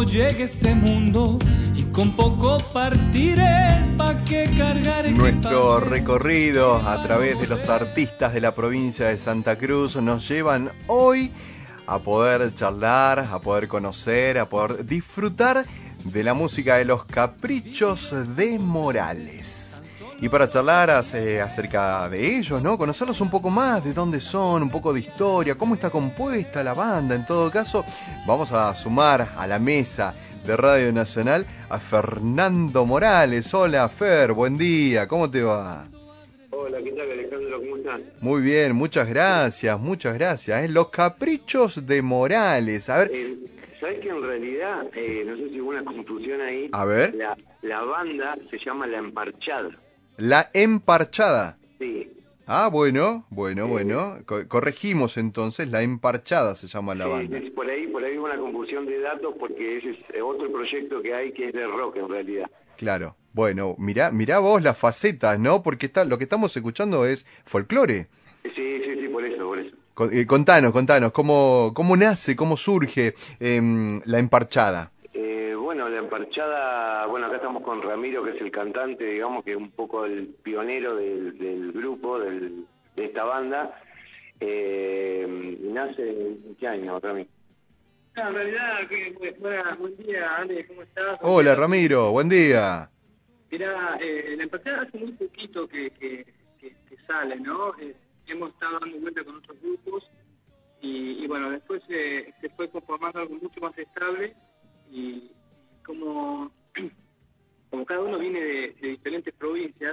llegue este mundo y con poco partiré pa' que cargar en Nuestro recorrido a través de los artistas de la provincia de Santa Cruz nos llevan hoy a poder charlar, a poder conocer, a poder disfrutar de la música de los Caprichos de Morales. Y para charlar acerca de ellos, ¿no? Conocerlos un poco más, de dónde son, un poco de historia, cómo está compuesta la banda. En todo caso, vamos a sumar a la mesa de Radio Nacional a Fernando Morales. Hola, Fer, buen día, ¿cómo te va? Hola, ¿qué tal, Alejandro? ¿Cómo estás? Muy bien, muchas gracias, muchas gracias. Los Caprichos de Morales, a ver... ¿Sabés que en realidad, no sé si hubo una confusión ahí? A ver. La banda se llama La Emparchada. La Emparchada. Sí. Ah, bueno. Corregimos entonces, La Emparchada se llama la banda. Por ahí hubo una confusión de datos porque ese es otro proyecto que hay que es de rock en realidad. Claro. Bueno, mirá vos las facetas, ¿no? Porque lo que estamos escuchando es folclore. Sí, por eso. Contanos, ¿cómo nace, cómo surge La Emparchada? Bueno, La Emparchada, acá estamos con Ramiro, que es el cantante, digamos, que es un poco el pionero del grupo, de esta banda. ¿Nace en qué año, Ramiro? En realidad, buen día, Ale, ¿cómo estás? Hola, Ramiro, buen día. Mirá, La Emparchada hace muy poquito que sale, ¿no? Hemos estado dando vuelta con otros grupos y bueno, después se fue conformando algo mucho más estable y como cada uno viene de diferentes provincias,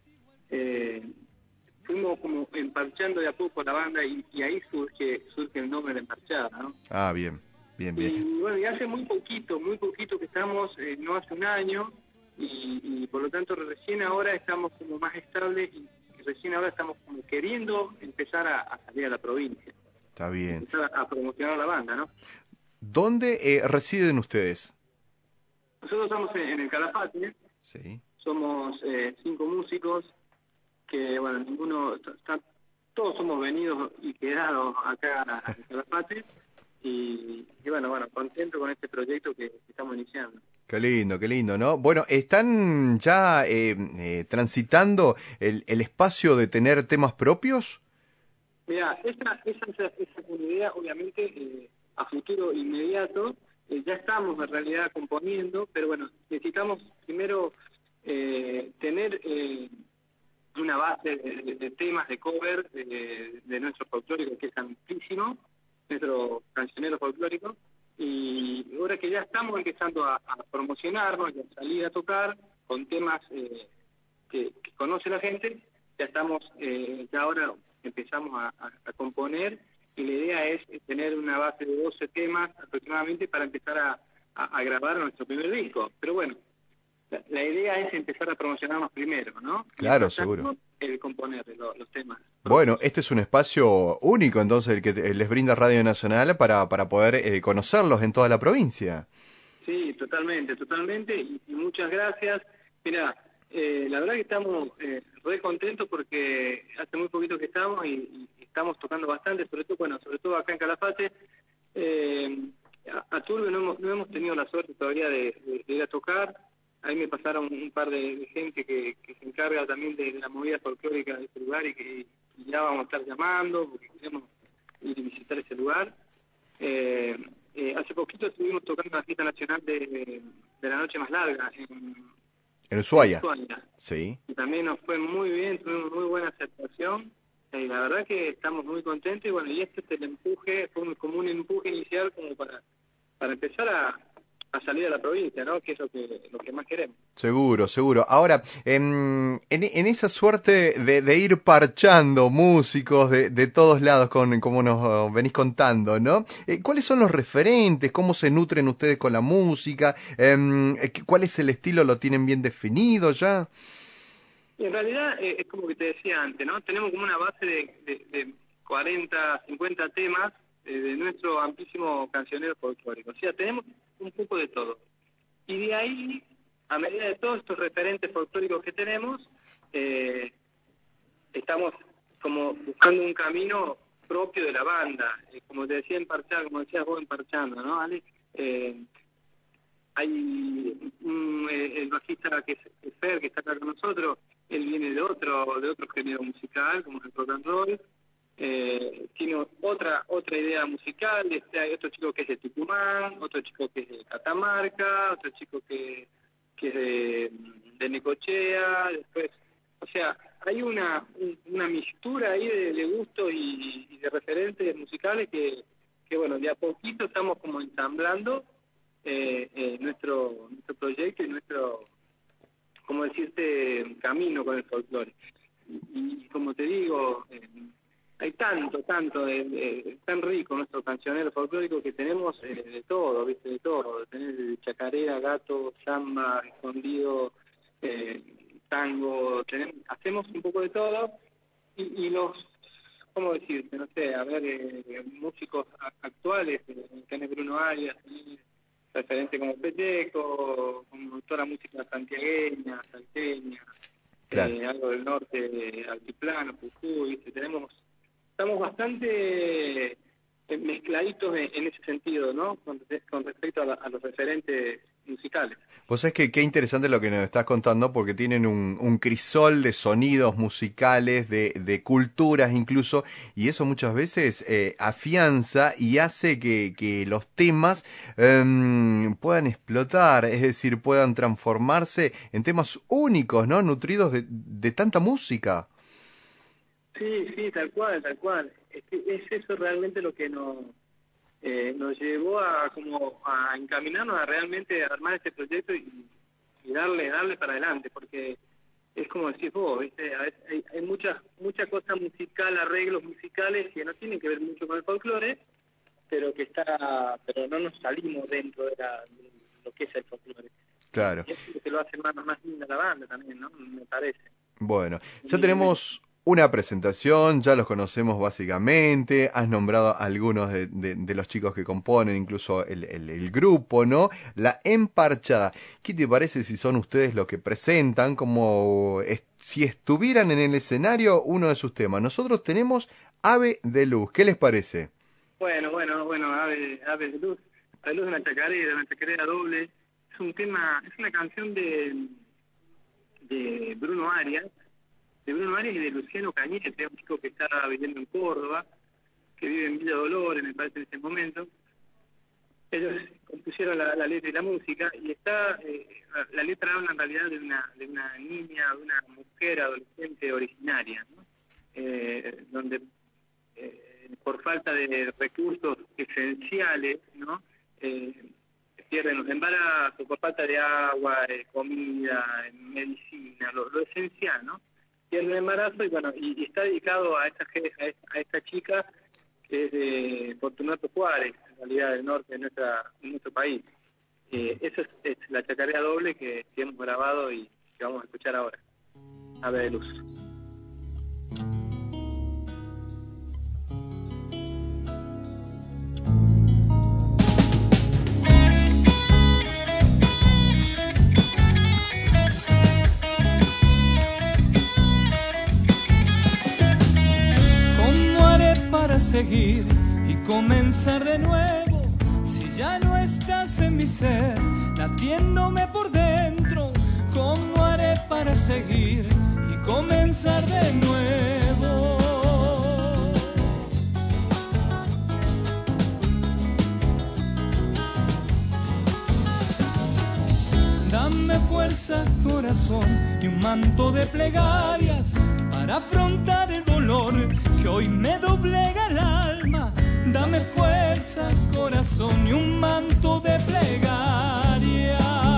fuimos como emparchando de a poco la banda y ahí surge el nombre de Emparchada, ¿no? Ah, bien. Y bueno, y hace muy poquito que estamos, no hace un año, y por lo tanto recién ahora estamos como más estables y recién ahora estamos como queriendo empezar a salir a la provincia. Está bien. Empezar a promocionar la banda, ¿no? ¿Dónde residen ustedes? Nosotros estamos en el Calafate. Sí. Somos 5 músicos que, bueno, todos somos venidos y quedados acá en el Calafate. Y bueno, contento con este proyecto que estamos iniciando. Qué lindo, ¿no? Bueno, ¿están ya transitando el espacio de tener temas propios? Mira, esa es una idea, obviamente, a futuro inmediato. Ya estamos en realidad componiendo, pero bueno, necesitamos primero tener una base de temas de cover de nuestro folclórico, que es amplísimo, nuestro cancionero folclórico, y ahora que ya estamos empezando a promocionarnos y a salir a tocar con temas que conoce la gente, ya estamos, ya ahora empezamos a componer, y la idea es tener una base de 12 temas aproximadamente para empezar a grabar nuestro primer disco. Pero bueno, la idea es empezar a promocionarnos primero, ¿no? Claro, seguro. El componer los temas. Bueno, este es un espacio único entonces el que les brinda Radio Nacional para poder conocerlos en toda la provincia. Sí, totalmente, y muchas gracias. Mira, la verdad que estamos re contentos porque hace muy poquito que estamos y estamos tocando bastante, sobre todo acá en Calafate. A Turbio no hemos tenido la suerte todavía de ir a tocar. Ahí me pasaron un par de gente que se encarga también de la movida folclórica de este lugar y que ya vamos a estar llamando porque queremos ir a visitar ese lugar. Hace poquito estuvimos tocando la fiesta nacional de la noche más larga en Ushuaia. Sí. Y también nos fue muy bien, tuvimos muy buena aceptación. Y la verdad que estamos muy contentos y este es el empuje, fue como un empuje inicial como para empezar a salir a la provincia, ¿no? Que es lo que más queremos. Seguro. Ahora, en esa suerte de ir parchando músicos de todos lados, como nos venís contando, ¿no? ¿Cuáles son los referentes? ¿Cómo se nutren ustedes con la música? ¿Cuál es el estilo? ¿Lo tienen bien definido ya? Y en realidad, es como que te decía antes, ¿no? Tenemos como una base de 40, 50 temas de nuestro amplísimo cancionero folclórico. O sea, tenemos un poco de todo. Y de ahí, a medida de todos estos referentes folclóricos que tenemos, estamos como buscando un camino propio de la banda. Como te decía, como decías vos, emparchando, ¿no, Ale? hay el bajista que es Fer, que está acá con nosotros, él viene de otro género musical, como el rock and roll. Tiene otra idea musical. Hay otro chico que es de Tucumán, otro chico que es de Catamarca, otro chico que es de Necochea. Después, o sea, hay una mixtura ahí de gustos y de referentes musicales que bueno, de a poquito estamos como ensamblando nuestro proyecto y nuestro, como decirte, camino con el folclore. Y como te digo, hay tanto, tan rico nuestro cancionero folclórico que tenemos de todo, ¿viste? De todo. Tenés chacarera, gato, samba, escondido, tango, hacemos un poco de todo y los, ¿cómo decirte? No sé, a ver, músicos actuales, tenés Bruno Arias, referente como Peteco, como toda la música santiagueña, salteña, claro. Algo del norte, altiplano, Jujuy, ¿viste? Estamos bastante mezcladitos en ese sentido, ¿no? Con respecto a los referentes musicales. Vos sabés que qué interesante lo que nos estás contando, porque tienen un crisol de sonidos musicales, de culturas incluso, y eso muchas veces afianza y hace que los temas puedan explotar, es decir, puedan transformarse en temas únicos, ¿no? Nutridos de tanta música. Sí, tal cual. Es eso realmente lo que nos llevó a encaminarnos a realmente armar este proyecto y darle para adelante, porque es como decís vos, ¿viste? Hay mucha cosa musical, arreglos musicales que no tienen que ver mucho con el folclore, pero no nos salimos dentro de lo que es el folclore. Claro. Y eso es lo que lo hace más linda la banda también, ¿no? Me parece. Bueno, ya tenemos una presentación, ya los conocemos básicamente, has nombrado a algunos de los chicos que componen, incluso el grupo, ¿no? La Emparchada. ¿Qué te parece si son ustedes los que presentan, como si estuvieran en el escenario, uno de sus temas? Nosotros tenemos Ave de Luz, ¿qué les parece? Bueno, Ave de Luz. Ave de Luz es una chacarera doble. Es una canción de Bruno Arias, y de Luciano Cañete, un chico que está viviendo en Córdoba, que vive en Villa Dolores, me parece, en ese momento. Ellos compusieron la letra y la música, y la letra habla en realidad de una niña, de una mujer adolescente originaria, ¿no? Donde por falta de recursos esenciales, ¿no? Pierden los embarazos, por falta de agua, comida, medicina, lo esencial, ¿no? Pierde el embarazo y está dedicado a esta chica que es de Fortunato Juárez, en realidad del norte de nuestro país. Esa es la chacarera doble que hemos grabado y que vamos a escuchar ahora. Ave de Luz. Seguir y comenzar de nuevo, si ya no estás en mi ser, latiéndome por dentro. ¿Cómo haré para seguir y comenzar de nuevo? Dame fuerzas, corazón, y un manto de plegarias para afrontar el dolor que hoy me doblega el alma. Dame fuerzas, corazón, y un manto de plegaria.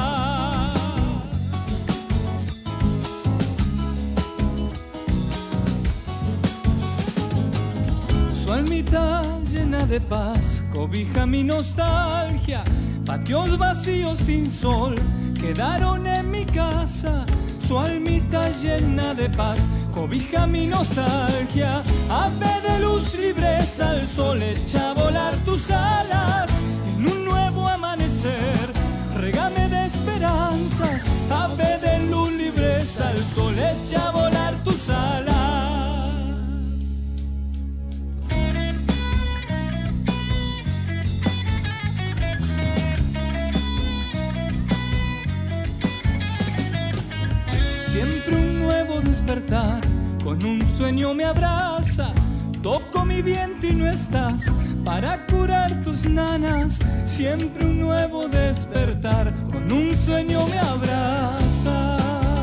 Su almita llena de paz cobija mi nostalgia. Patios vacíos sin sol quedaron en mi casa. Su almita llena de paz cobija mi nostalgia. Ave de luz, libreza, al sol echa a volar tus alas. En un nuevo amanecer, regame de esperanzas. Ave de luz, libreza, al sol echa a volar tus alas. con un sueño me abraza. Toco mi vientre y no estás para curar tus nanas. Siempre un nuevo despertar, con un sueño me abraza.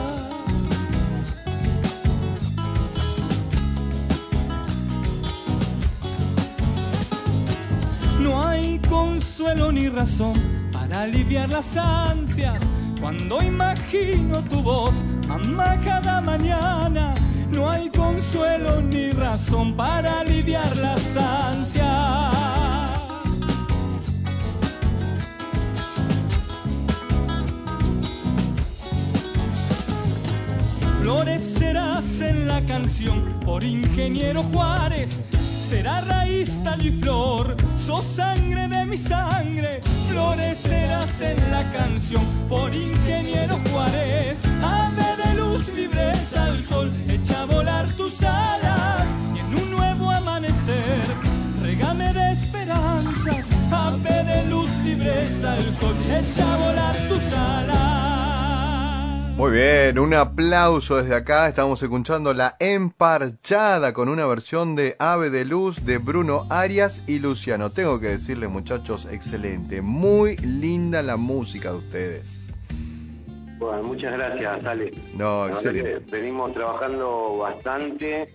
No hay consuelo ni razón para aliviar las ansias. Cuando imagino tu voz, mamá, cada mañana. No hay consuelo ni razón para aliviar las ansias. Florecerás en la canción por Ingeniero Juárez. Será raíz, tallo y flor, sos sangre de mi sangre. Florecerás en la canción por Ingeniero Juárez. Ave de luz, libres al sol, echa a volar tus alas. Y en un nuevo amanecer, regame de esperanzas. Ave de luz, libres al sol, echa a volar tus alas. Muy bien, un aplauso desde acá. Estamos escuchando La Emparchada con una versión de Ave de Luz de Bruno Arias y Luciano. Tengo que decirles, muchachos, excelente. Muy linda la música de ustedes. Bueno, muchas gracias, Ale. No, excelente. Venimos trabajando bastante,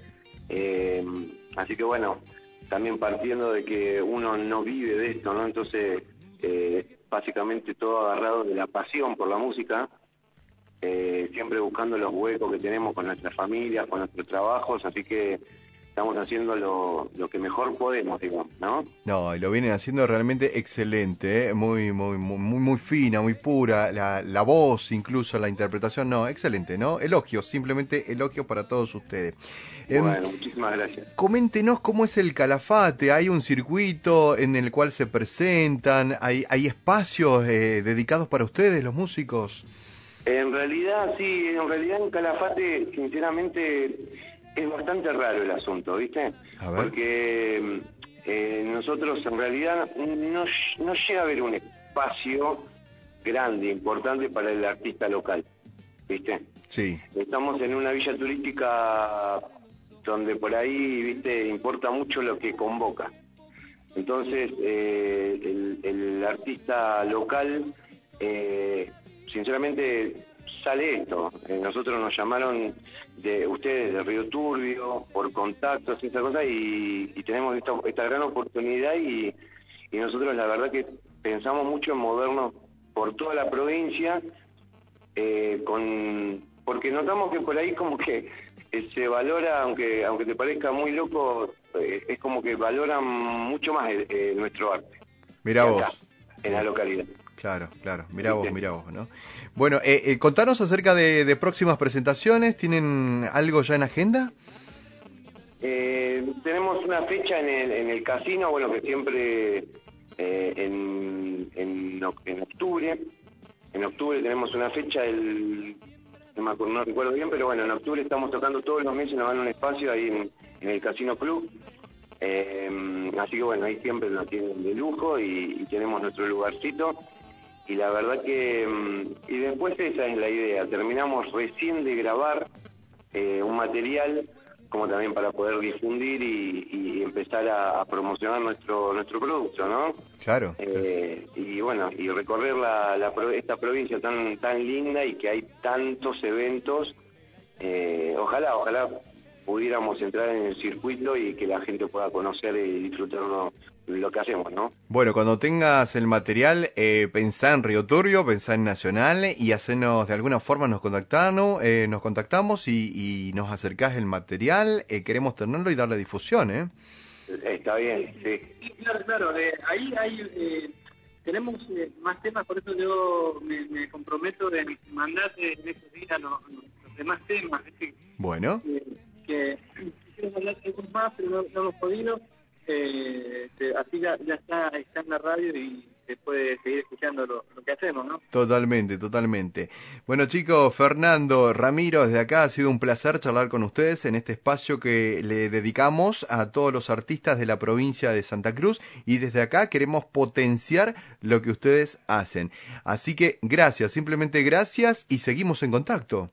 así que bueno, también partiendo de que uno no vive de esto, ¿no? Entonces, básicamente todo agarrado de la pasión por la música. Siempre buscando los huecos que tenemos con nuestras familias, con nuestros trabajos, así que estamos haciendo lo que mejor podemos, digamos, ¿no? No, y lo vienen haciendo realmente excelente, ¿eh? Muy fina, muy pura, la voz, incluso la interpretación, no, excelente, ¿no? Elogios, simplemente elogios para todos ustedes. Bueno, muchísimas gracias. Coméntenos cómo es el Calafate. ¿Hay un circuito en el cual se presentan? ¿Hay espacios dedicados para ustedes, los músicos? En realidad, sí, en Calafate, sinceramente, es bastante raro el asunto, ¿viste? A ver. Porque nosotros en realidad no llega a haber un espacio grande, importante para el artista local, ¿viste? Sí. Estamos en una villa turística donde por ahí, ¿viste?, importa mucho lo que convoca. Entonces, el artista local... sinceramente sale esto. Nosotros nos llamaron de ustedes de Río Turbio por contactos y esa cosa y tenemos esta gran oportunidad y nosotros la verdad que pensamos mucho en movernos por toda la provincia porque notamos que por ahí como que se valora, aunque te parezca muy loco, es como que valoran mucho más nuestro arte. Mirá vos. En la localidad. Claro, mirá vos, ¿no? Bueno, contanos acerca de próximas presentaciones. ¿Tienen algo ya en agenda? Tenemos una fecha en el casino, bueno, que siempre en octubre. En octubre tenemos una fecha, no recuerdo bien, pero bueno, en octubre estamos tocando todos los meses, nos dan un espacio ahí en el Casino Club. Así que bueno, ahí siempre nos tienen de lujo y tenemos nuestro lugarcito. Y la verdad que... y después esa es la idea. Terminamos recién de grabar un material como también para poder difundir y empezar a promocionar nuestro producto, ¿no? Claro. Y bueno, y recorrer esta provincia tan linda y que hay tantos eventos. Ojalá pudiéramos entrar en el circuito y que la gente pueda conocer y disfrutar lo que hacemos, ¿no? Bueno, cuando tengas el material, pensá en Río Turbio, pensá en Nacional y hacernos, de alguna forma nos contactamos y nos acercás el material, queremos tenerlo y darle difusión, ¿eh? Está bien, sí. Claro, ahí tenemos más temas, por eso yo me comprometo de mandar en estos días los demás temas. Bueno. Que quisiera hablar de algunos más, pero no hemos podido. Así ya está en la radio y se puede seguir escuchando lo que hacemos, ¿no? Totalmente. Bueno, chicos, Fernando, Ramiro, desde acá ha sido un placer charlar con ustedes en este espacio que le dedicamos a todos los artistas de la provincia de Santa Cruz y desde acá queremos potenciar lo que ustedes hacen. Así que gracias, simplemente gracias y seguimos en contacto.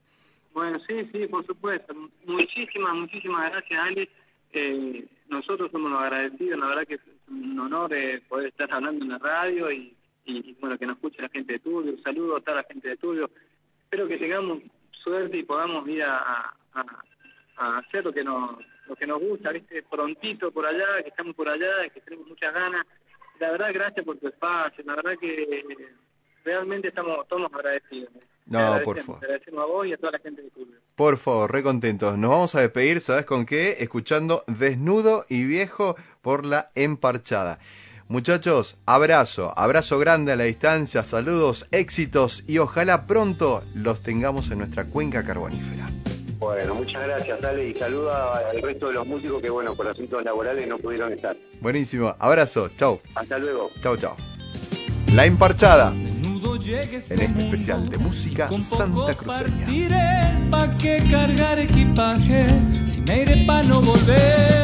Bueno, sí, por supuesto. Muchísimas gracias, Ali. Nosotros somos los agradecidos, la verdad que es un honor poder estar hablando en la radio y bueno, que nos escuche la gente de Turbio. Saludos a toda la gente de Turbio. Espero que tengamos suerte y podamos ir a hacer lo que nos gusta, ¿viste? Prontito por allá, que estamos por allá, que tenemos muchas ganas. La verdad, gracias por tu espacio, la verdad que realmente estamos agradecidos. No, por favor. Te agradecemos a vos y a toda la gente de Turbio. Por favor, re contentos. Nos vamos a despedir, ¿sabes con qué? Escuchando Desnudo y Viejo por La Emparchada. Muchachos, abrazo grande a la distancia, saludos, éxitos y ojalá pronto los tengamos en nuestra cuenca carbonífera. Bueno, muchas gracias, Ale, y saluda al resto de los músicos que, bueno, por asuntos laborales no pudieron estar. Buenísimo, abrazo, chau. Hasta luego. Chau. La Emparchada, En en este especial de música santa cruceña. Partiré pa' que cargar equipaje, si me iré pa' no volver.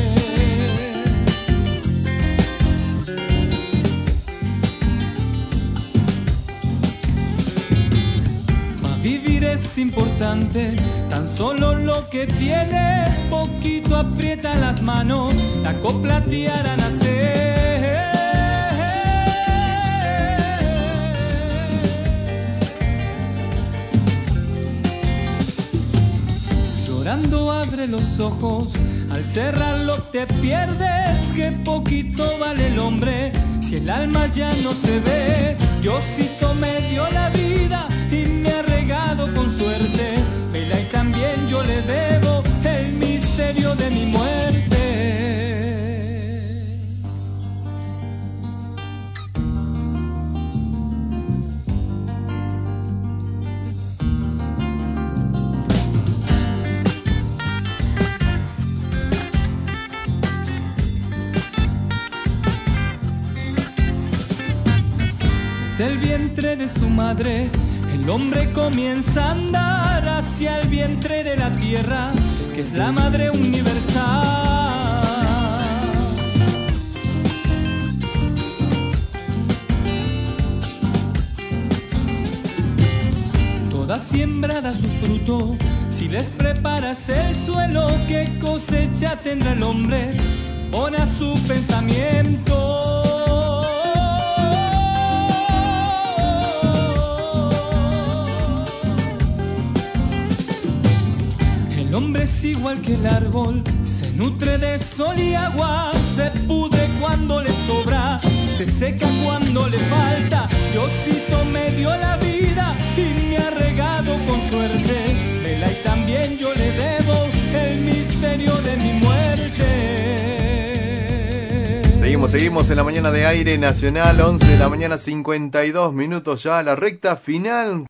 Vivir es importante, tan solo lo que tienes, poquito aprieta las manos, la copla te hará nacer. Llorando abre los ojos, al cerrarlo te pierdes, que poquito vale el hombre, si el alma ya no se ve. Diosito me dio la vida y me ha regado con suerte, vela y también yo le debo el misterio de mi muerte. Desde el vientre de su madre el hombre comienza a andar hacia el vientre de la tierra, que es la madre universal. Toda siembra da su fruto, si les preparas el suelo, que cosecha tendrá el hombre, pone a su pensamiento. El hombre es igual que el árbol, se nutre de sol y agua, se pudre cuando le sobra, se seca cuando le falta. Diosito me dio la vida y me ha regado con suerte, vela y también yo le debo el misterio de mi muerte. Seguimos en la mañana de Aire Nacional, 11 de la mañana, 52 minutos ya, la recta final.